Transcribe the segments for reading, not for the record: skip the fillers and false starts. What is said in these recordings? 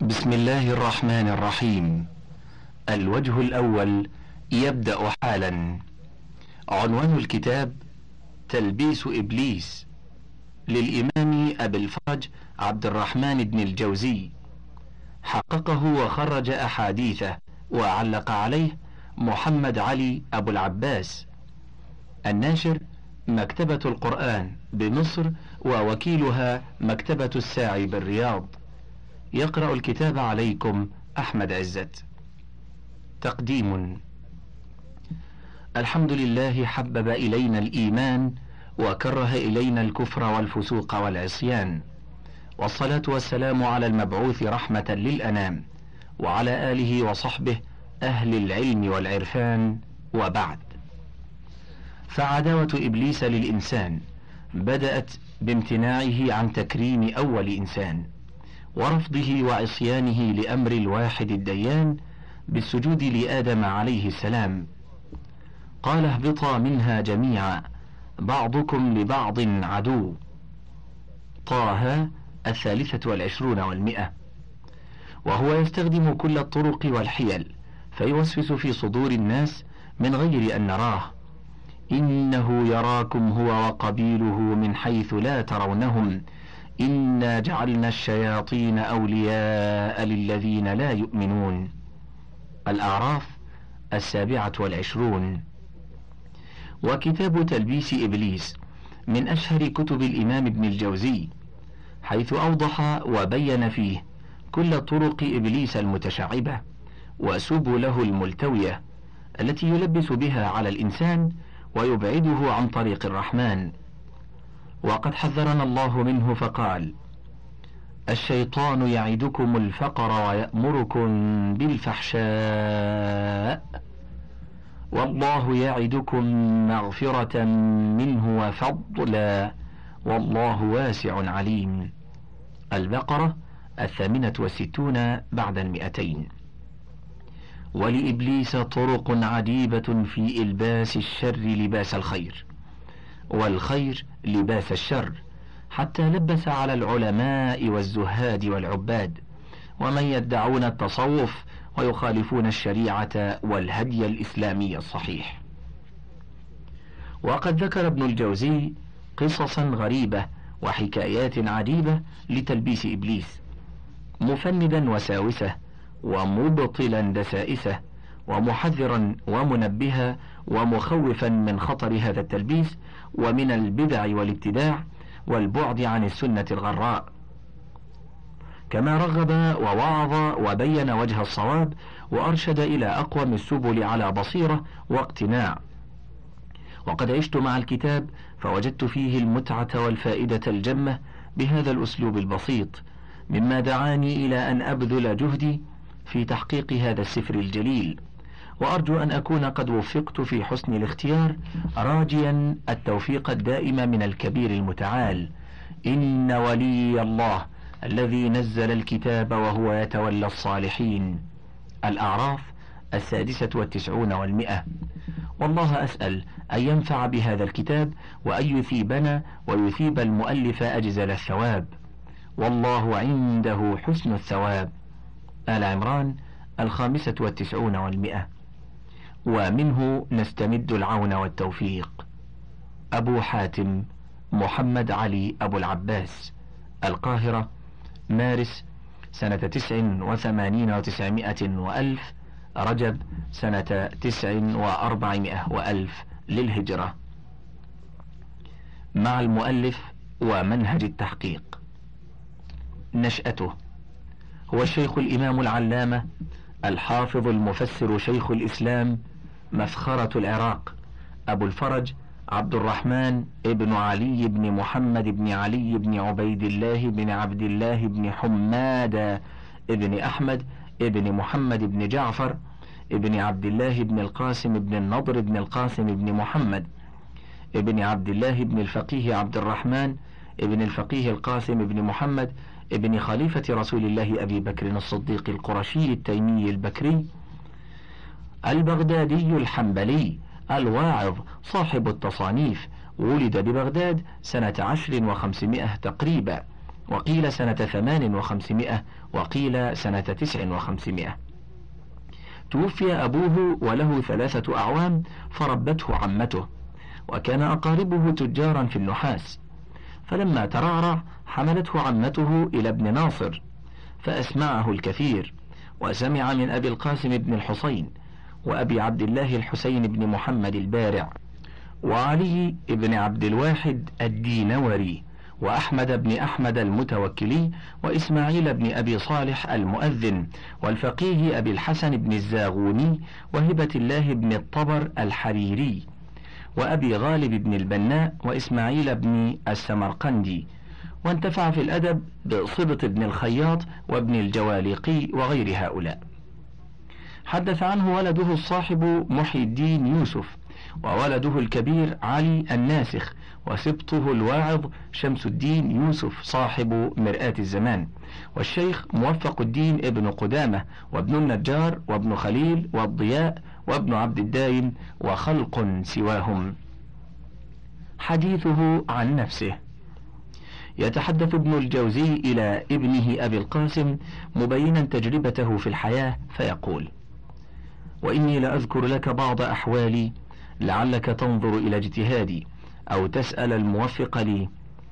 بسم الله الرحمن الرحيم. الوجه الأول يبدأ حالا. عنوان الكتاب: تلبيس إبليس، للإمام أبي الفرج عبد الرحمن بن الجوزي. حققه وخرج أحاديثه وعلق عليه محمد علي أبو العباس. الناشر مكتبة القرآن بمصر، ووكيلها مكتبة الساعي بالرياض. يقرأ الكتاب عليكم أحمد عزت. تقديم. الحمد لله حبب إلينا الإيمان وكره إلينا الكفر والفسوق والعصيان، والصلاة والسلام على المبعوث رحمة للأنام، وعلى آله وصحبه أهل العلم والعرفان، وبعد. فعداوة إبليس للإنسان بدأت بامتناعه عن تكريم أول إنسان، ورفضه وعصيانه لأمر الواحد الديان بالسجود لآدم عليه السلام. قال: اهبطا منها جميعا بعضكم لبعض عدو. طه 23 و100. وهو يستخدم كل الطرق والحيل فيوسوس في صدور الناس من غير أن نراه. إنه يراكم هو وقبيله من حيث لا ترونهم، إنا جعلنا الشياطين أولياء للذين لا يؤمنون. الأعراف 27. وكتاب تلبيس إبليس من أشهر كتب الإمام ابن الجوزي، حيث أوضح وبين فيه كل طرق إبليس المتشعبة وسبله الملتوية التي يلبس بها على الإنسان ويبعده عن طريق الرحمن. وقد حذرنا الله منه فقال: الشيطان يعدكم الفقر ويأمركم بالفحشاء والله يعدكم مغفرة منه وفضلا والله واسع عليم. البقرة 68 بعد 200. ولإبليس طرق عجيبة في إلباس الشر لباس الخير، والخير لباس الشر، حتى لبس على العلماء والزهاد والعباد ومن يدعون التصوف ويخالفون الشريعة والهدي الإسلامي الصحيح. وقد ذكر ابن الجوزي قصصا غريبة وحكايات عجيبة لتلبيس إبليس، مفندا وساوسه ومبطلا دسائسه، ومحذرا ومنبها ومخوفا من خطر هذا التلبيس ومن البدع والابتداع والبعد عن السنة الغراء. كما رغب ووعظ وبين وجه الصواب وأرشد إلى أقوم السبل على بصيرة واقتناع. وقد عشت مع الكتاب فوجدت فيه المتعة والفائدة الجمة بهذا الأسلوب البسيط، مما دعاني إلى أن أبذل جهدي في تحقيق هذا السفر الجليل، وأرجو أن أكون قد وفقت في حسن الاختيار، راجيا التوفيق الدائم من الكبير المتعال. إن ولي الله الذي نزل الكتاب وهو يتولى الصالحين. الأعراف 96 و100. والله أسأل أن ينفع بهذا الكتاب وأن يثيبنا ويثيب المؤلف أجزل الثواب، والله عنده حسن الثواب. آل عمران 95 و100. ومنه نستمد العون والتوفيق. أبو حاتم محمد علي أبو العباس، القاهرة، مارس سنة 89 و900 وألف، رجب سنة 400 وألف للهجرة. مع المؤلف ومنهج التحقيق. نشأته: هو الشيخ الإمام العلامة الحافظ المفسر شيخ الإسلام مفخرة العراق أبو الفرج عبد الرحمن ابن علي بن محمد بن علي بن عبيد الله بن عبد الله بن حماد ابن أحمد ابن محمد بن جعفر ابن عبد الله بن القاسم بن النضر بن القاسم بن محمد ابن عبد الله بن الفقيه عبد الرحمن ابن الفقيه القاسم بن محمد ابن خليفة رسول الله أبي بكر الصديق القرشي التيمي البكري البغدادي الحنبلي الواعظ صاحب التصانيف. ولد ببغداد سنة 10 و500 تقريبا، وقيل سنة 5800 وقيل سنة 5900. توفي أبوه وله 3 أعوام فربته عمته، وكان أقاربه تجارا في النحاس، فلما ترعرع حملته عمته إلى ابن ناصر فأسمعه الكثير، وسمع من أبي القاسم بن الحسين وأبي عبد الله الحسين بن محمد البارع وعلي بن عبد الواحد الدينوري وأحمد بن أحمد المتوكلي وإسماعيل بن أبي صالح المؤذن والفقيه أبي الحسن بن الزاغوني وهبة الله بن الطبر الحريري وأبي غالب بن البناء وإسماعيل بن السمرقندي، وانتفع في الأدب بصبط بن الخياط وابن الجواليقي وغير هؤلاء. حدث عنه ولده الصاحب محي الدين يوسف، وولده الكبير علي الناسخ، وسبطه الواعظ شمس الدين يوسف صاحب مرآة الزمان، والشيخ موفق الدين ابن قدامة وابن النجار وابن خليل والضياء وابن عبد الدايم وخلق سواهم. حديثه عن نفسه. يتحدث ابن الجوزي إلى ابنه أبي القاسم مبينا تجربته في الحياة فيقول: وإني لأذكر لك بعض أحوالي لعلك تنظر إلى اجتهادي أو تسأل الموفق لي.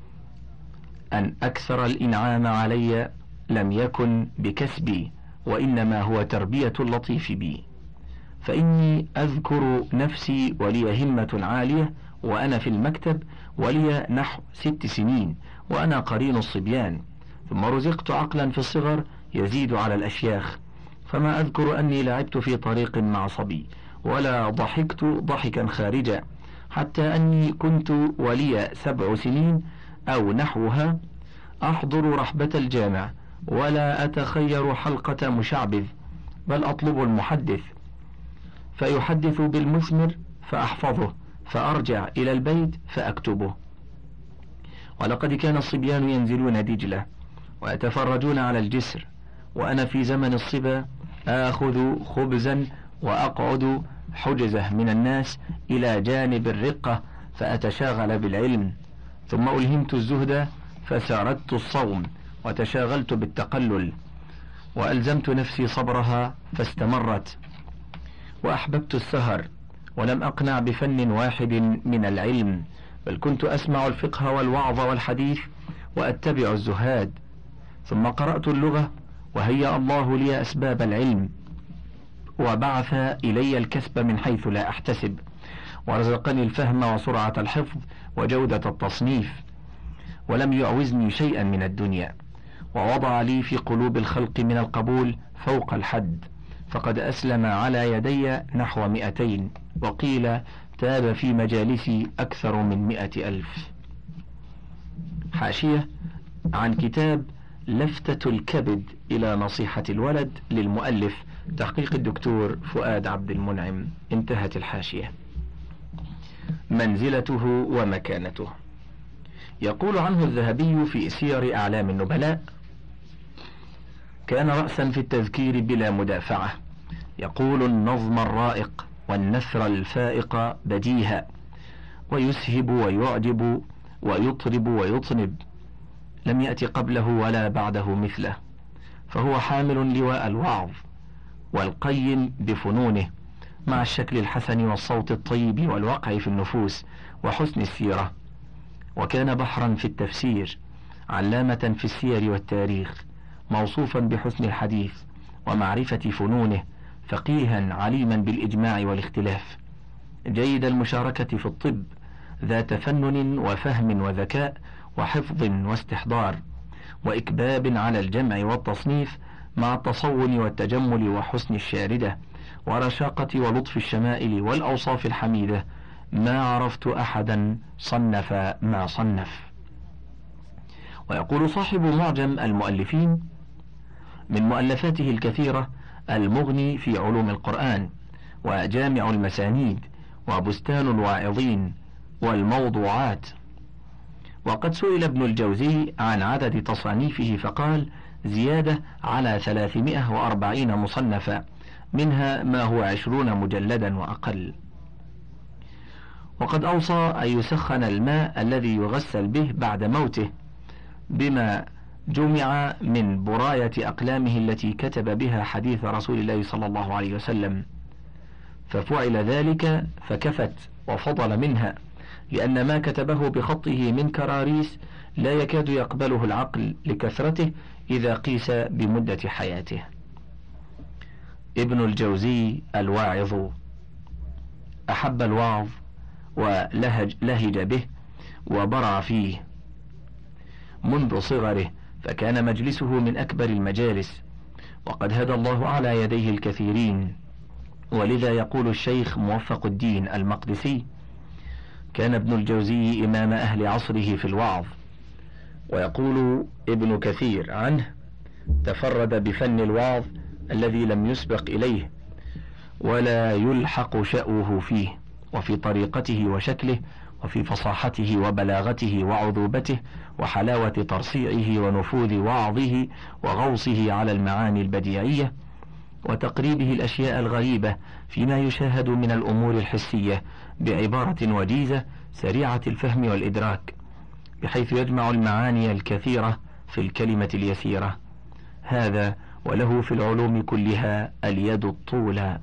أن أكثر الإنعام علي لم يكن بكسبي، وإنما هو تربية اللطيف بي، فإني أذكر نفسي ولي همة عالية وأنا في المكتب ولي نحو 6 سنين وأنا قرين الصبيان، ثم رزقت عقلا في الصغر يزيد على الأشياخ، فما أذكر أني لعبت في طريق مع صبي ولا ضحكت ضحكا خارجا، حتى أني كنت ولي 7 سنين أو نحوها أحضر رحبة الجامع ولا أتخير حلقة مشعبذ، بل أطلب المحدث فيحدث بالمثمر فأحفظه فأرجع إلى البيت فأكتبه. ولقد كان الصبيان ينزلون دجلة ويتفرجون على الجسر، وأنا في زمن الصبا آخذ خبزا وأقعد حجزه من الناس إلى جانب الرقة فأتشاغل بالعلم، ثم ألهمت الزهد فساردت الصوم وتشاغلت بالتقلل، وألزمت نفسي صبرها فاستمرت، وأحببت السهر ولم أقنع بفن واحد من العلم، بل كنت أسمع الفقه والوعظ والحديث وأتبع الزهاد، ثم قرأت اللغة وهيأ الله لي أسباب العلم وبعث إلي الكسب من حيث لا أحتسب، ورزقني الفهم وسرعة الحفظ وجودة التصنيف، ولم يعوزني شيئا من الدنيا، ووضع لي في قلوب الخلق من القبول فوق الحد، فقد أسلم على يدي نحو 200، وقيل تاب في مجالسي أكثر من 100,000. حاشية عن كتاب لفتة الكبد إلى نصيحة الولد للمؤلف، تحقيق الدكتور فؤاد عبد المنعم. انتهت الحاشية. منزلته ومكانته. يقول عنه الذهبي في سير أعلام النبلاء: كان رأسا في التذكير بلا مدافعة، يقول النظم الرائق والنثر الفائق بديها، ويسهب ويعجب ويطرب ويطنب، لم يأت قبله ولا بعده مثله، فهو حامل لواء الوعظ والقيم بفنونه، مع الشكل الحسن والصوت الطيب والوقع في النفوس وحسن السيرة، وكان بحرا في التفسير، علامة في السير والتاريخ، موصوفا بحسن الحديث ومعرفة فنونه، فقيها عليما بالإجماع والاختلاف، جيد المشاركة في الطب، ذا تفنن وفهم وذكاء وحفظ واستحضار وإكباب على الجمع والتصنيف، مع التصون والتجمل وحسن الشاردة ورشاقة ولطف الشمائل والأوصاف الحميدة، ما عرفت أحدا صنف ما صنف. ويقول صاحب معجم المؤلفين: من مؤلفاته الكثيرة المغني في علوم القرآن، وجامع المسانيد، وبستان الواعظين، والموضوعات. وقد سئل ابن الجوزي عن عدد تصانيفه فقال: زيادة على 340 مصنفا، منها ما هو 20 مجلدا وأقل. وقد أوصى أن يسخن الماء الذي يغسل به بعد موته بما جمع من براية أقلامه التي كتب بها حديث رسول الله صلى الله عليه وسلم، ففعل ذلك فكفت وفضل منها، لأن ما كتبه بخطه من كراريس لا يكاد يقبله العقل لكثرته إذا قيس بمدة حياته. ابن الجوزي الواعظ أحب الوعظ ولهج به وبرع فيه منذ صغره، فكان مجلسه من أكبر المجالس، وقد هدى الله على يديه الكثيرين. ولذا يقول الشيخ موفق الدين المقدسي: كان ابن الجوزي إمام أهل عصره في الوعظ. ويقول ابن كثير عنه: تفرد بفن الوعظ الذي لم يسبق إليه ولا يلحق شأوه فيه، وفي طريقته وشكله، وفي فصاحته وبلاغته وعذوبته وحلاوة ترصيعه ونفوذ وعظه وغوصه على المعاني البديعية وتقريبه الأشياء الغريبة فيما يشاهد من الأمور الحسية بعبارة وجيزة سريعة الفهم والإدراك، بحيث يجمع المعاني الكثيرة في الكلمة اليسيرة. هذا وله في العلوم كلها اليد الطولى.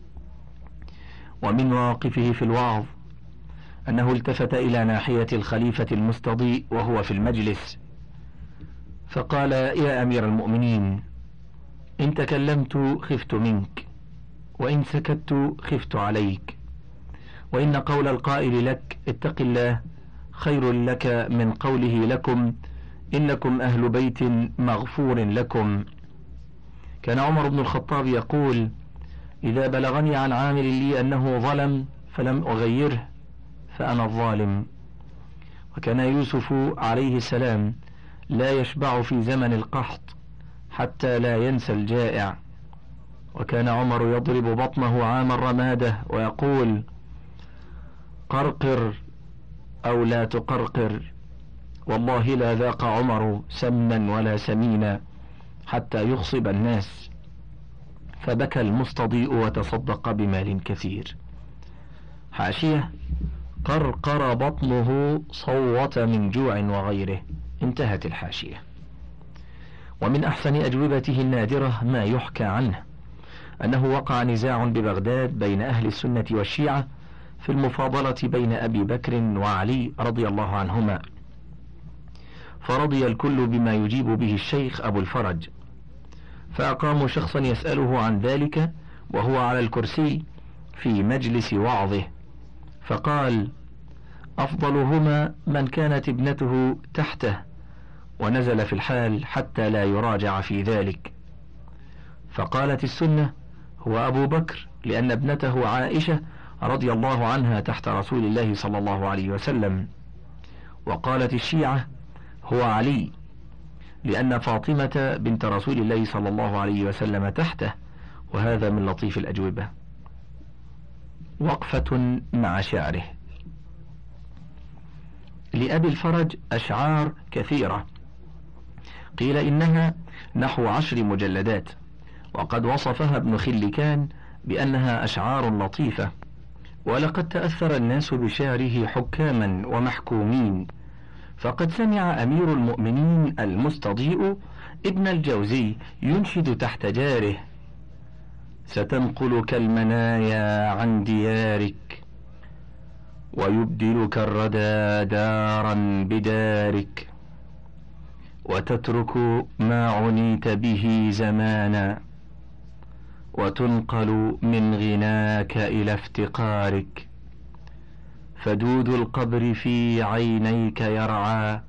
ومن مواقفه في الوعظ أنه التفت إلى ناحية الخليفة المستضيء وهو في المجلس، فقال: يا أمير المؤمنين، إن تكلمت خفت منك، وإن سكت خفت عليك، وإن قول القائل لك اتق الله خير لك من قوله لكم إنكم أهل بيت مغفور لكم. كان عمر بن الخطاب يقول: إذا بلغني عن عامل لي أنه ظلم فلم أغيره فأنا الظالم. وكان يوسف عليه السلام لا يشبع في زمن القحط حتى لا ينسى الجائع. وكان عمر يضرب بطنه عام الرمادة ويقول: قرقر أو لا تقرقر، والله لا ذاق عمر سمنا ولا سمينا حتى يخصب الناس. فبكى المستضيء وتصدق بمال كثير. حاشية: قرقر بطنه صوت من جوع وغيره. انتهت الحاشية. ومن أحسن أجوبته النادرة ما يحكى عنه أنه وقع نزاع ببغداد بين أهل السنة والشيعة في المفاضلة بين أبي بكر وعلي رضي الله عنهما، فرضي الكل بما يجيب به الشيخ أبو الفرج، فأقاموا شخصا يسأله عن ذلك وهو على الكرسي في مجلس وعظه، فقال: أفضلهما من كانت ابنته تحته، ونزل في الحال حتى لا يراجع في ذلك. فقالت السنة: هو أبو بكر، لأن ابنته عائشة رضي الله عنها تحت رسول الله صلى الله عليه وسلم. وقالت الشيعة: هو علي، لأن فاطمة بنت رسول الله صلى الله عليه وسلم تحته. وهذا من لطيف الأجوبة. وقفة مع شعره. لأبي الفرج أشعار كثيرة، قيل إنها نحو 10 مجلدات، وقد وصفها ابن خلكان بأنها أشعار لطيفة. ولقد تأثر الناس بشعره حكاما ومحكومين، فقد سمع أمير المؤمنين المستضيء ابن الجوزي ينشد تحت جاره: ستنقلك المنايا عن ديارك، ويبدلك الردى دارا بدارك، وتترك ما عنيت به زمانا، وتنقل من غناك إلى افتقارك، فدود القبر في عينيك يرعى،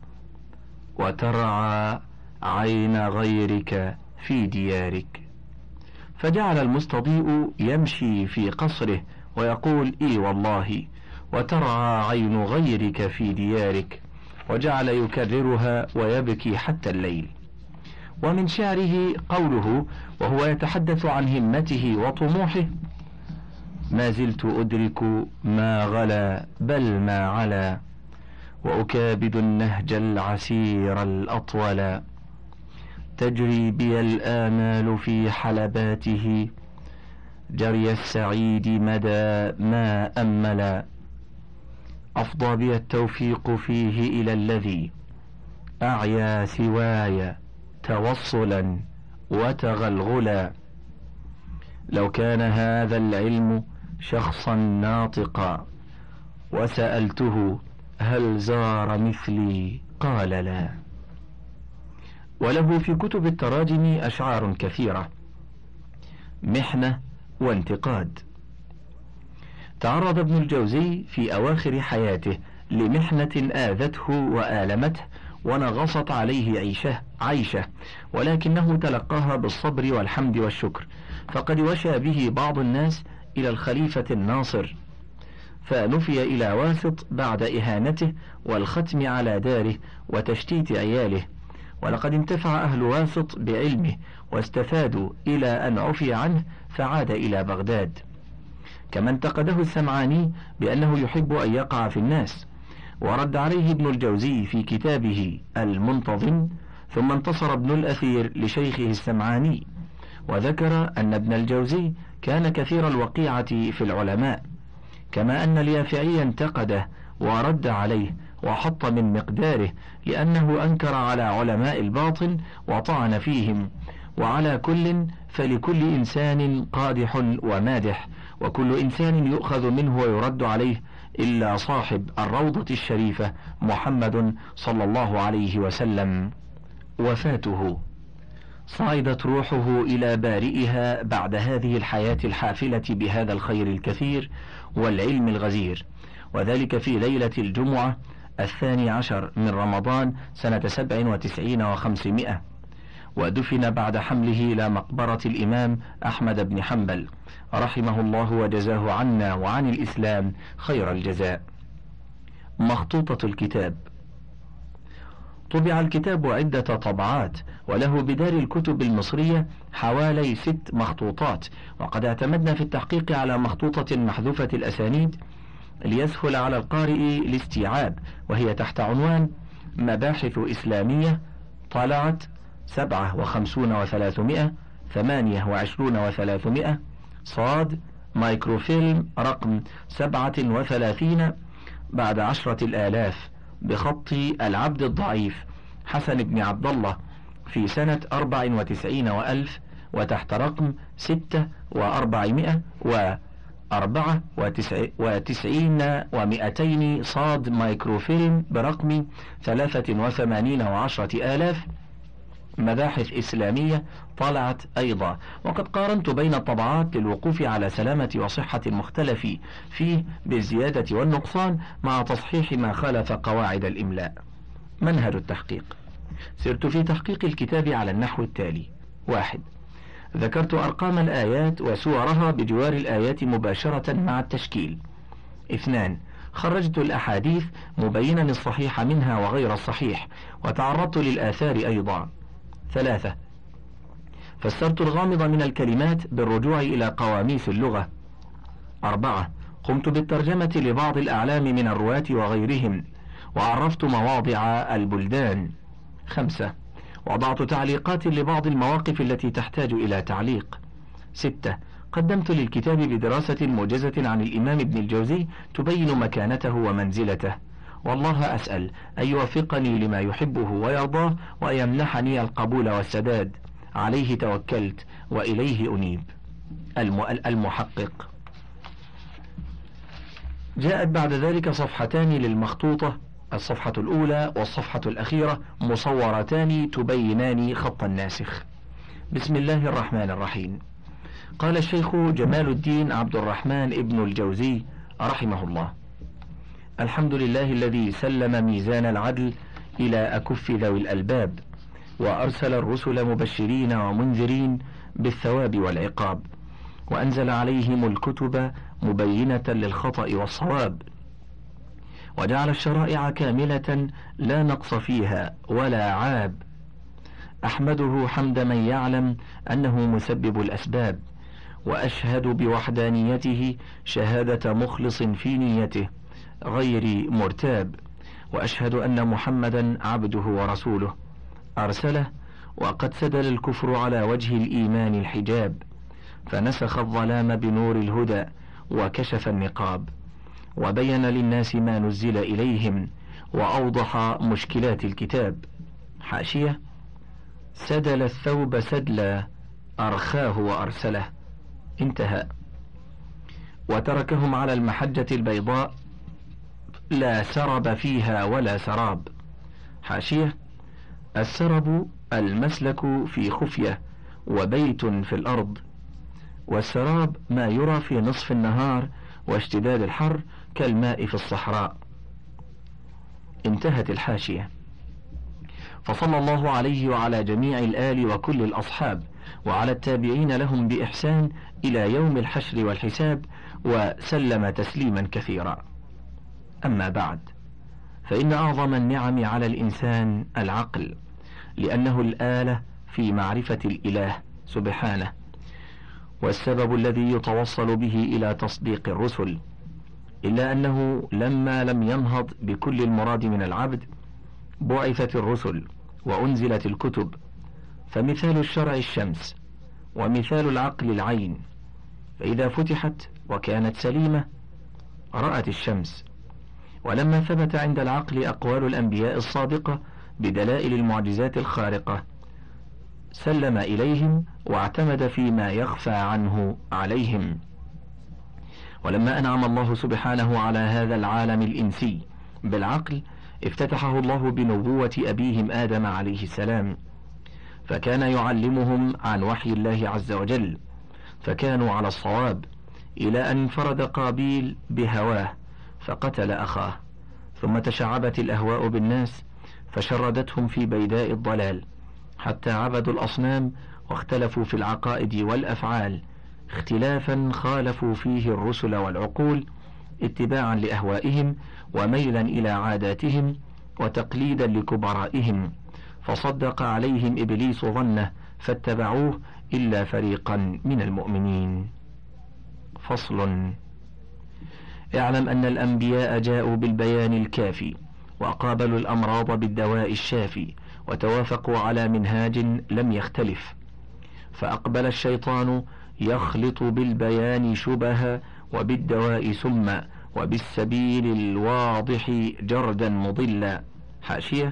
وترعى عين غيرك في ديارك. فجعل المستضيء يمشي في قصره ويقول: إي والله، وترعى عين غيرك في ديارك، وجعل يكررها ويبكي حتى الليل. ومن شعره قوله وهو يتحدث عن همته وطموحه: ما زلت أدرك ما غلا بل ما علا، وأكابد النهج العسير الأطول، تجري بي الآمال في حلباته، جري السعيد مدى ما أملا، أفضى بي التوفيق فيه إلى الذي أعيا سواي توصلا وتغلغلا. لو كان هذا العلم شخصا ناطقا وسألته هل زار مثلي قال لا. وله في كتب التراجم أشعار كثيرة. محنة وانتقاد. تعرض ابن الجوزي في أواخر حياته لمحنة آذته وآلمته ونغصت عليه عيشه، ولكنه تلقاها بالصبر والحمد والشكر، فقد وشى به بعض الناس إلى الخليفة الناصر، فنفي إلى واسط بعد إهانته والختم على داره وتشتيت عياله، ولقد انتفع أهل واسط بعلمه واستفادوا إلى أن عفي عنه فعاد إلى بغداد. كما انتقده السمعاني بأنه يحب أن يقع في الناس، ورد عليه ابن الجوزي في كتابه المنتظم. ثم انتصر ابن الأثير لشيخه السمعاني، وذكر أن ابن الجوزي كان كثير الوقيعة في العلماء، كما أن اليافعي انتقده ورد عليه وحط من مقداره، لأنه أنكر على علماء الباطن وطعن فيهم. وعلى كل فلكل إنسان قادح ومادح، وكل إنسان يؤخذ منه ويرد عليه، إلا صاحب الروضة الشريفة محمد صلى الله عليه وسلم. وفاته. صعدت روحه إلى بارئها بعد هذه الحياة الحافلة بهذا الخير الكثير والعلم الغزير، وذلك في ليلة الجمعة 12 من رمضان سنة 97 و500، ودفن بعد حمله إلى مقبرة الإمام أحمد بن حنبل رحمه الله وجزاه عنا وعن الإسلام خير الجزاء. مخطوطة الكتاب. طبع الكتاب عدة طبعات، وله بدار الكتب المصرية حوالي 6 مخطوطات، وقد اعتمدنا في التحقيق على مخطوطة محذوفة الأسانيد ليسهل على القارئ الاستيعاب، وهي تحت عنوان مباحث إسلامية، طلعت 57 و300 28 و300 صاد، مايكروفيلم رقم 37 بعد 10,000 بخط العبد الضعيف حسن بن عبد الله في سنة 94 وألف، وتحت رقم 6,400 و94 و200 صاد مايكروفيلم برقم 83 و10,000 مباحث إسلامية طلعت أيضا. وقد قارنت بين الطبعات للوقوف على سلامة وصحة المختلف فيه بالزيادة والنقصان مع تصحيح ما خالف قواعد الإملاء. منهج التحقيق. سرت في تحقيق الكتاب على النحو التالي: 1. ذكرت أرقام الآيات وسورها بجوار الآيات مباشرة مع التشكيل. 2. خرجت الأحاديث مبينا الصحيح منها وغير الصحيح، وتعرضت للآثار أيضا. 3. فسرت الغامض من الكلمات بالرجوع إلى قواميس اللغة. 4. قمت بالترجمة لبعض الأعلام من الرواة وغيرهم، وعرفت مواضع البلدان. 5. وضعت تعليقات لبعض المواقف التي تحتاج إلى تعليق. 6. قدمت للكتاب بدراسة موجزة عن الإمام ابن الجوزي تبين مكانته ومنزلته، والله أسأل أن يوفقني لما يحبه ويرضاه وأن يمنحني القبول والسداد. عليه توكلت وإليه أنيب. المحقق. جاءت بعد ذلك صفحتان للمخطوطة، الصفحة الأولى والصفحة الأخيرة مصورتان تبينان خط الناسخ. بسم الله الرحمن الرحيم. قال الشيخ جمال الدين عبد الرحمن ابن الجوزي رحمه الله: الحمد لله الذي سلم ميزان العدل إلى أكف ذوي الألباب، وأرسل الرسل مبشرين ومنذرين بالثواب والعقاب، وأنزل عليهم الكتب مبينة للخطأ والصواب، وجعل الشرائع كاملة لا نقص فيها ولا عاب. أحمده حمد من يعلم أنه مسبب الأسباب، وأشهد بوحدانيته شهادة مخلص في نيته غير مرتاب، وأشهد أن محمدا عبده ورسوله أرسله، وقد سدل الكفر على وجه الإيمان الحجاب، فنسخ الظلام بنور الهدى وكشف النقاب، وبين للناس ما نزل إليهم، وأوضح مشكلات الكتاب. حاشية: سدل الثوب سدلا أرخاه وأرسله. انتهى. وتركهم على المحجة البيضاء لا سرب فيها ولا سراب. حاشية: السرب المسلك في خفية وبيت في الأرض، والسراب ما يرى في نصف النهار واشتداد الحر كالماء في الصحراء. انتهت الحاشية. فصلى الله عليه وعلى جميع الآل وكل الأصحاب وعلى التابعين لهم بإحسان إلى يوم الحشر والحساب، وسلم تسليما كثيرا. أما بعد، فإن أعظم النعم على الإنسان العقل، لأنه الآلة في معرفة الإله سبحانه، والسبب الذي يتوصل به إلى تصديق الرسل، إلا أنه لما لم ينهض بكل المراد من العبد بعثت الرسل وأنزلت الكتب. فمثال الشرع الشمس، ومثال العقل العين، فإذا فتحت وكانت سليمة رأت الشمس. ولما ثبت عند العقل أقوال الأنبياء الصادقة بدلائل المعجزات الخارقة سلم إليهم واعتمد فيما يخفى عنه عليهم. ولما أنعم الله سبحانه على هذا العالم الإنسي بالعقل افتتحه الله بنبوة أبيهم آدم عليه السلام، فكان يعلمهم عن وحي الله عز وجل، فكانوا على الصواب، إلى أن انفرد قابيل بهواه فقتل أخاه، ثم تشعبت الأهواء بالناس فشردتهم في بيداء الضلال حتى عبدوا الأصنام واختلفوا في العقائد والأفعال اختلافا خالفوا فيه الرسل والعقول، اتباعا لأهوائهم وميلا إلى عاداتهم وتقليدا لكبرائهم، فصدق عليهم إبليس ظنه فاتبعوه إلا فريقا من المؤمنين. فصل. اعلم أن الأنبياء جاءوا بالبيان الكافي وقابلوا الأمراض بالدواء الشافي، وتوافقوا على منهاج لم يختلف. فأقبل الشيطان يخلط بالبيان شبها وبالدواء سما وبالسبيل الواضح جردا مضلا. حاشية: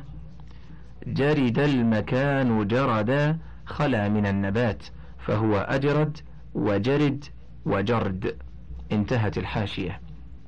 جرد المكان جردا خلا من النبات، فهو أجرد وجرد وجرد. انتهت الحاشية.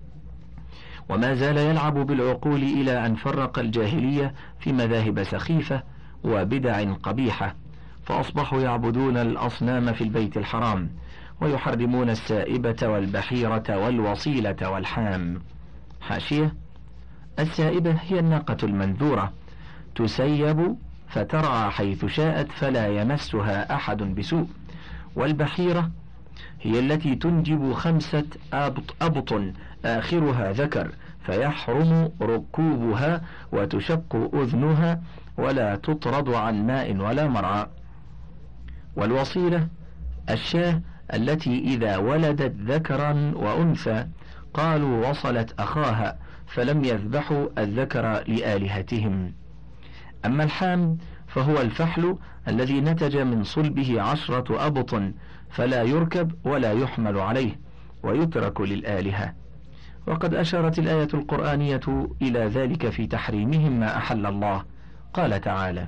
وما زال يلعب بالعقول إلى أن فرق الجاهلية في مذاهب سخيفة وبدع قبيحة، فأصبحوا يعبدون الأصنام في البيت الحرام، ويحرمون السائبة والبحيرة والوصيلة والحام. حاشية: السائبة هي الناقة المنذورة، تسيب فترعى حيث شاءت فلا يمسها أحد بسوء. والبحيرة هي التي تنجب 5 أبط آخرها ذكر، فيحرم ركوبها وتشق أذنها ولا تطرد عن ماء ولا مرعى. والوصيلة الشاة التي إذا ولدت ذكرا وأنثى قالوا وصلت أخاها، فلم يذبحوا الذكر لآلهتهم. أما الحام فهو الفحل الذي نتج من صلبه 10 أبط، فلا يركب ولا يحمل عليه ويترك للآلهة. وقد أشارت الآية القرآنية إلى ذلك في تحريمهم ما أحل الله. قال تعالى: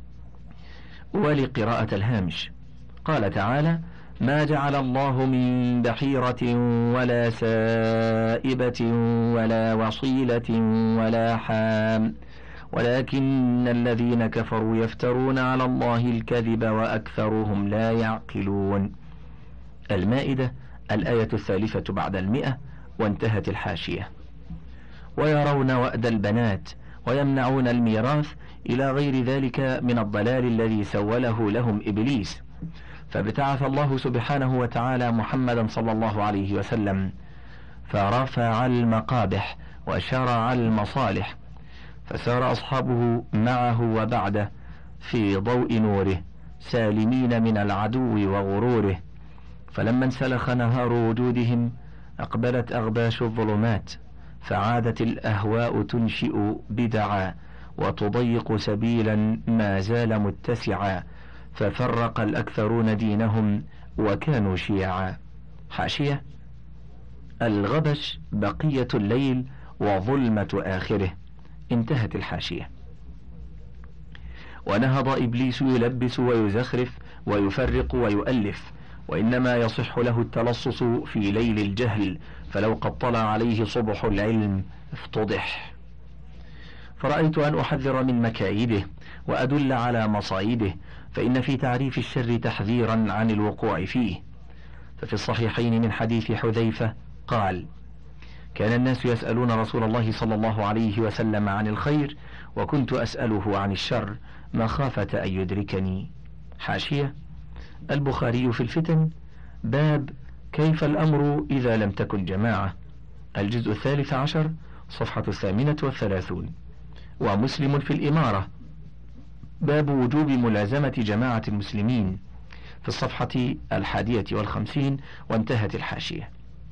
ولقراءة الهامش، قال تعالى: ما جعل الله من بحيرة ولا سائبة ولا وصيلة ولا حام ولكن الذين كفروا يفترون على الله الكذب وأكثرهم لا يعقلون. المائدة الآية 3 بعد 100. وانتهت الحاشية. ويرون وأد البنات ويمنعون الميراث إلى غير ذلك من الضلال الذي سوله لهم إبليس. فابتعث الله سبحانه وتعالى محمدا صلى الله عليه وسلم فرفع المقابح وشرع المصالح، فسار أصحابه معه وبعده في ضوء نوره سالمين من العدو وغروره. فلما انسلخ نهار وجودهم أقبلت أغباش الظلمات، فعادت الأهواء تنشئ بدعا وتضيق سبيلا ما زال متسعا، ففرق الأكثرون دينهم وكانوا شيعا. حاشية: الغبش بقية الليل وظلمة آخره. انتهت الحاشية. ونهض إبليس يلبس ويزخرف ويفرق ويؤلف، وإنما يصح له التلصص في ليل الجهل، فلو قد طلع عليه صبح العلم افتضح. فرأيت أن أحذر من مكايده وأدل على مصايده، فإن في تعريف الشر تحذيرا عن الوقوع فيه. ففي الصحيحين من حديث حذيفة قال: كان الناس يسألون رسول الله صلى الله عليه وسلم عن الخير، وكنت أسأله عن الشر مخافة أن يدركني. حاشية: البخاري في الفتن، باب كيف الأمر إذا لم تكن جماعة، الجزء 13 صفحة 38. ومسلم في الإمارة، باب وجوب ملازمة جماعة المسلمين، في الصفحة 51، وانتهت الحاشية.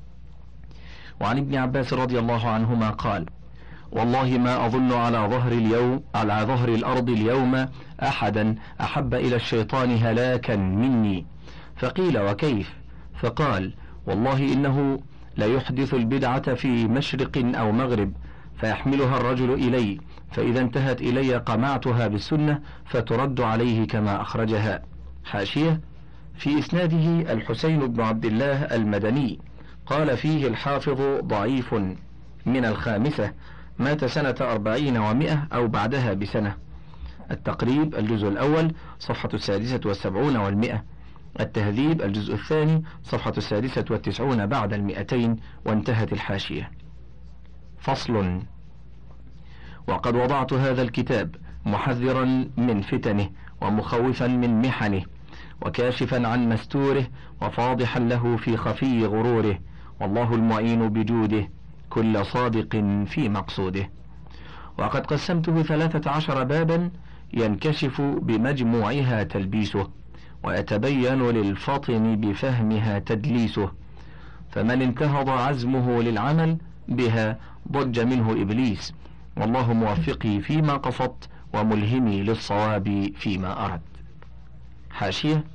وعن ابن عباس رضي الله عنهما قال: والله ما أظن على ظهر الأرض اليوم أحدا أحب إلى الشيطان هلاكا مني. فقيل: وكيف؟ فقال: والله إنه ليحدث البدعة في مشرق أو مغرب، فيحملها الرجل إلي، فإذا انتهت إلي قمعتها بالسنة فترد عليه كما أخرجها. حاشية: في إسناده الحسين بن عبد الله المدني، قال فيه الحافظ: ضعيف من الخامسة، مات سنة 40 و100 أو بعدها بسنة. التقريب الجزء الأول صفحة 76 و100، التهذيب الجزء الثاني صفحة 96 بعد 200، وانتهت الحاشية. فصل: وقد وضعت هذا الكتاب محذرا من فتنه، ومخوفا من محنه، وكاشفا عن مستوره، وفاضحا له في خفي غروره، والله المعين بجوده كل صادق في مقصوده. وقد قسمته 13 بابا ينكشف بمجموعها تلبيسه، ويتبين للفطن بفهمها تدليسه، فمن انتهض عزمه للعمل بها ضج منه إبليس، والله موفقي فيما قصدت وملهمي للصواب فيما أردت. حاشية: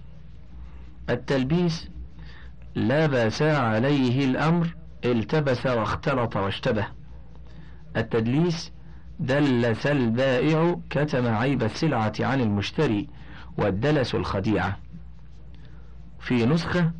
التلبيس لا باس عليه الأمر التبس واختلط واشتبه. التدليس دلس البائع كتم عيب السلعة عن المشتري، والدلس الخديعة. في نسخة: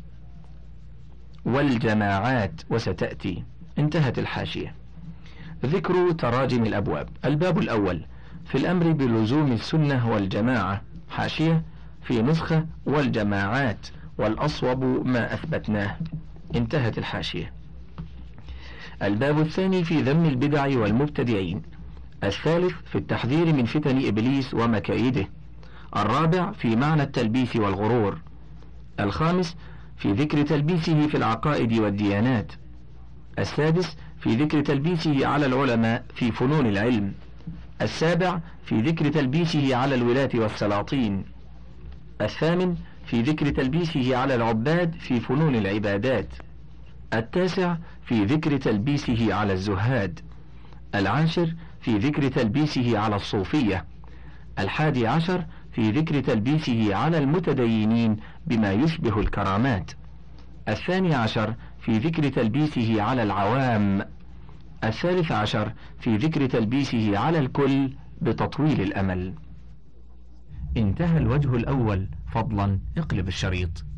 والجماعات، وستأتي. انتهت الحاشية. ذكر تراجم الأبواب. الباب الأول في الأمر بلزوم السنة والجماعة. حاشية: في نسخة: والجماعات، والأصوب ما أثبتناه. انتهت الحاشية. الباب الثاني في ذم البدع والمبتدعين. الثالث في التحذير من فتن إبليس ومكايده. الرابع في معنى التلبيس والغرور. الخامس في ذكر تلبيسه في العقائد والديانات. السادس في ذكر تلبيسه على العلماء في فنون العلم. السابع في ذكر تلبيسه على الولاة والسلاطين. الثامن في ذكر تلبيسه على العباد في فنون العبادات. التاسع في ذكر تلبيسه على الزهاد. العاشر في ذكر تلبيسه على الصوفية. 11 في ذكر تلبيسه على المتدينين بما يشبه الكرامات. 12 في ذكر تلبيسه على العوام. 13 في ذكر تلبيسه على الكل بتطويل الأمل. انتهى الوجه الأول. فضلا اقلب الشريط.